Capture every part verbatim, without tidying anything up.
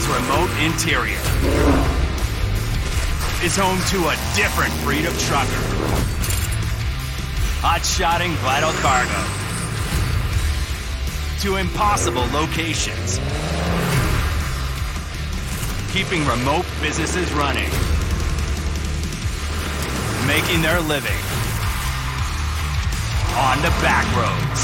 remote interior is home to a different breed of trucker. Hot-shotting vital cargo to impossible locations. Keeping remote businesses running. Making their living on the back roads.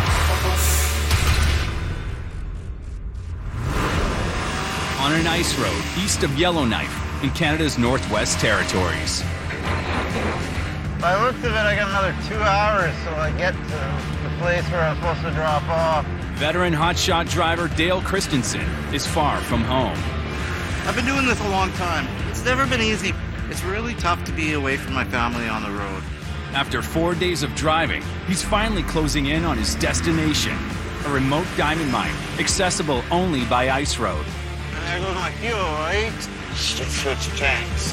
On an ice road east of Yellowknife in Canada's Northwest Territories. By the looks of it, I got another two hours till I get to the place where I'm supposed to drop off. Veteran hotshot driver Dale Christensen is far from home. I've been doing this a long time. It's never been easy. It's really tough to be away from my family on the road. After four days of driving, he's finally closing in on his destination, a remote diamond mine accessible only by ice road. And there goes my fuel, right? Shit, switch tanks.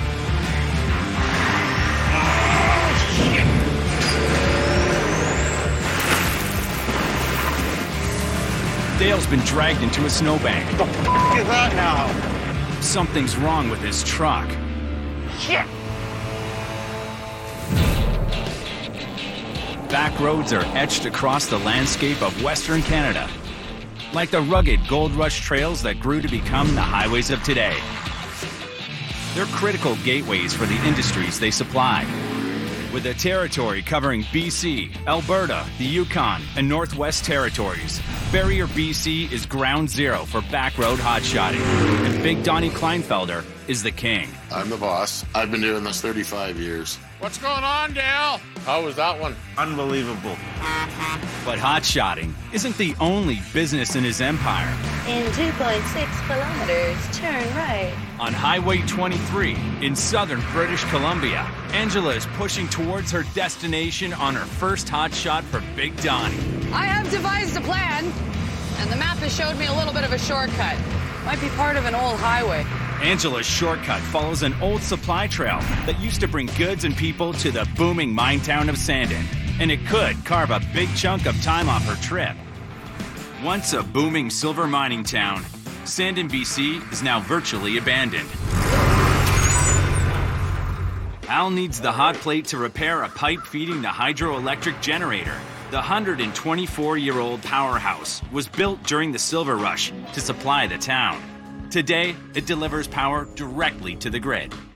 Dale's been dragged into a snowbank. What the f*** is that now? Something's wrong with his truck. Shit! Back roads are etched across the landscape of Western Canada, like the rugged gold rush trails that grew to become the highways of today. They're critical gateways for the industries they supply. With a territory covering B C, Alberta, the Yukon, and Northwest Territories, Barrier B C is ground zero for backroad hotshotting, and Big Donnie Kleinfelder is the king. I'm the boss. I've been doing this thirty-five years. What's going on, Dale? How was that one? Unbelievable. But hotshotting isn't the only business in his empire. In two point six kilometers, turn right. On Highway twenty-three in southern British Columbia, Angela is pushing towards her destination on her first hotshot for Big Donnie. I have devised a plan, and the map has showed me a little bit of a shortcut. Might be part of an old highway. Angela's shortcut follows an old supply trail that used to bring goods and people to the booming mine town of Sandon, and it could carve a big chunk of time off her trip. Once a booming silver mining town, Sandon, B C is now virtually abandoned. Al needs the hot plate to repair a pipe feeding the hydroelectric generator. The one hundred twenty-four-year-old powerhouse was built during the Silver Rush to supply the town. Today, it delivers power directly to the grid.